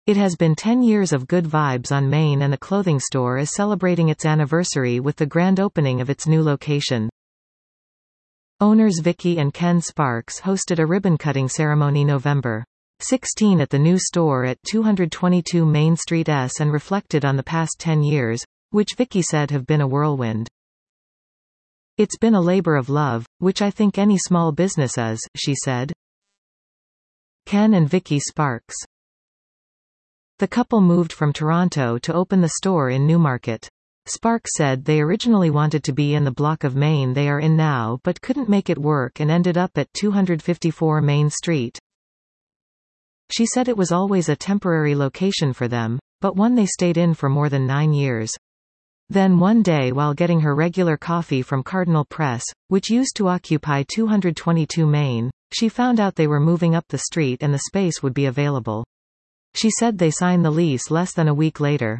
It has been 10 years of Good Vibes on Main, and the clothing store is celebrating its anniversary with the grand opening of its new location. Owners Vicky and Ken Sparks hosted a ribbon-cutting ceremony November 16 at the new store at 222 Main Street S and reflected on the past 10 years, which Vicky said have been a whirlwind. "It's been a labor of love, which I think any small business is," she said. Ken and Vicky Sparks. The couple moved from Toronto to open the store in Newmarket. Sparks said they originally wanted to be in the block of Main they are in now but couldn't make it work and ended up at 254 Main Street. She said it was always a temporary location for them, but one they stayed in for more than 9 years. Then one day, while getting her regular coffee from Cardinal Press, which used to occupy 222 Main, she found out they were moving up the street and the space would be available. She said they signed the lease less than a week later.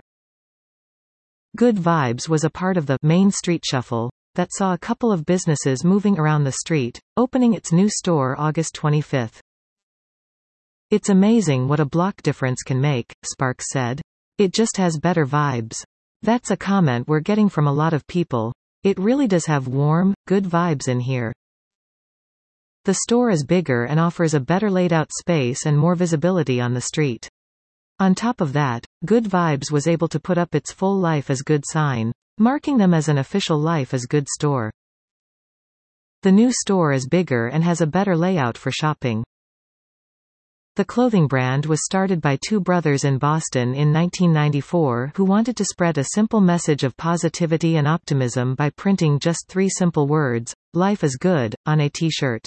Good Vibes was a part of the Main Street Shuffle that saw a couple of businesses moving around the street, opening its new store August 25. "It's amazing what a block difference can make," Sparks said. "It just has better vibes. That's a comment we're getting from a lot of people. It really does have warm, good vibes in here." The store is bigger and offers a better laid out space and more visibility on the street. On top of that, Good Vibes was able to put up its full Life as Good sign, marking them as an official Life as Good store. The new store is bigger and has a better layout for shopping. The clothing brand was started by two brothers in Boston in 1994 who wanted to spread a simple message of positivity and optimism by printing just 3 simple words, "Life is good," on a t-shirt.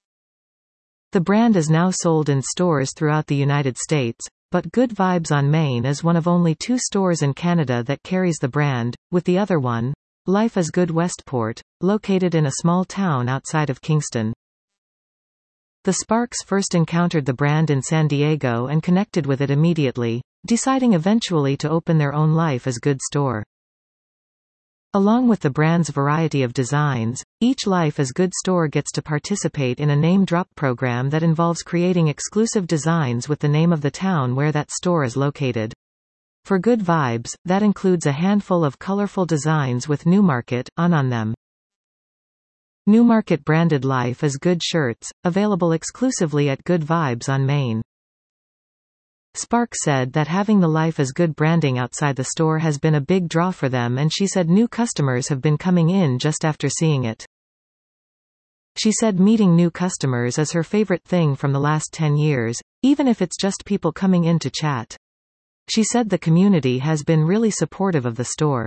The brand is now sold in stores throughout the United States, but Good Vibes on Main is one of only 2 stores in Canada that carries the brand, with the other one, Life is Good Westport, located in a small town outside of Kingston. The Sparks first encountered the brand in San Diego and connected with it immediately, deciding eventually to open their own Life is Good store. Along with the brand's variety of designs, each Life is Good store gets to participate in a name drop program that involves creating exclusive designs with the name of the town where that store is located. For Good Vibes, that includes a handful of colorful designs with Newmarket on them. Newmarket branded Life is Good shirts, available exclusively at Good Vibes on Main. Sparks said that having the Life is Good branding outside the store has been a big draw for them, and she said new customers have been coming in just after seeing it. She said meeting new customers is her favorite thing from the last 10 years, even if it's just people coming in to chat. She said the community has been really supportive of the store.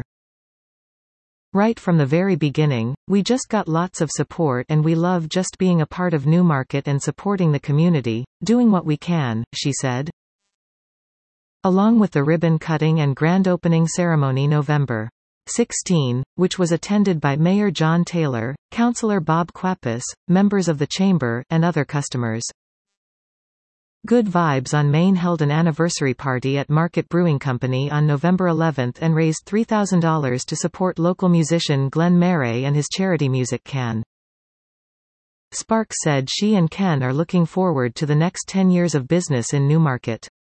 "Right from the very beginning, we just got lots of support and we love just being a part of Newmarket and supporting the community, doing what we can," she said. Along with the ribbon cutting and grand opening ceremony November 16, which was attended by Mayor John Taylor, Councillor Bob Quapis, members of the Chamber, and other customers. Good Vibes on Main held an anniversary party at Market Brewing Company on November 11 and raised $3,000 to support local musician Glenn Murray and his charity Music Can. Sparks said she and Ken are looking forward to the next 10 years of business in Newmarket.